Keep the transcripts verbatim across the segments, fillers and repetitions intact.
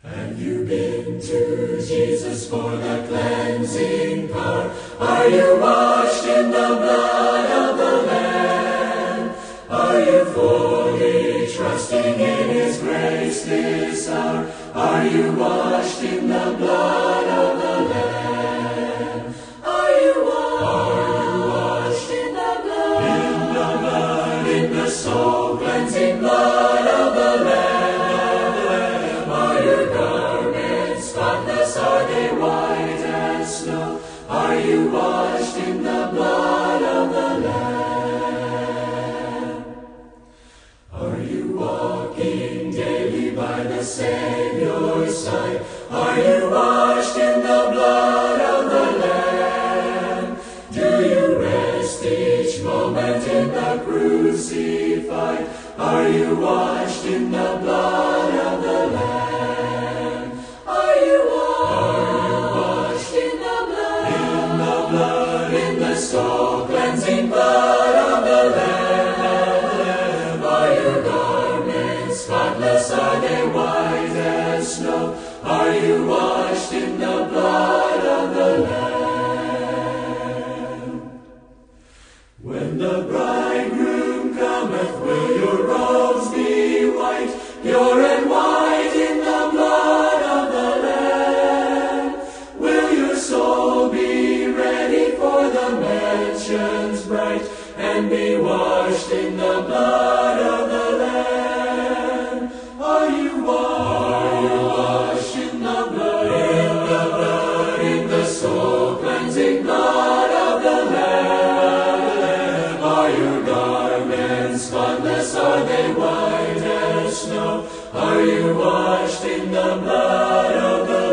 Have you been to Jesus for the cleansing power? Are you washed in the blood of the Lamb? Are you fully trusting in His grace this hour? Are you washed in the blood of the Lamb? Are you washed? Are you washed in the blood? In the blood, in the soul cleansing blood of the Lamb. Are your garments spotless? Are they white as snow? Are you washed in the blood of the Lamb? Are you walking daily by the Savior's side? Are you washed in the blood of the Lamb? Do you rest each moment in the crucified? Are you washed in the blood of the Lamb? Are you washed? Are you washed in the blood? In the blood, in the soul cleansing blood of the Lamb. Are your garments spotless? Are they white as snow? Are you washed in the blood of the Lamb? When the bridegroom cometh, will your robes be white, pure and white in the blood of the Lamb? Will your soul be ready for the mansions bright, and be washed in the blood of the Lamb? Are you washed? Are you washed in the blood? In the blood, in the soul cleansing blood of the Lamb. Are your garments spotless? Are they white as snow? Are you washed in the blood of the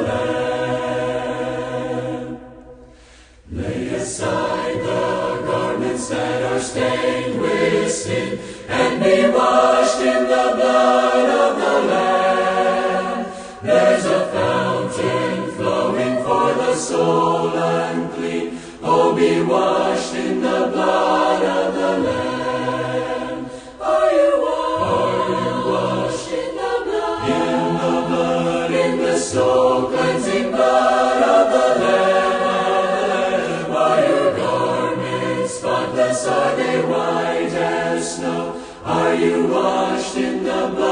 Lamb? Lay aside the garments that are stained with sin, and be washed in the blood of the Lamb. There's a fountain flowing for the soul unclean. Oh, be washed in the blood of the Lamb. Are you washed? Are you washed in the blood? In the blood, in the soul cleansing blood of the Lamb. Are your garments spotless? Are they white as snow? Are you washed in the blood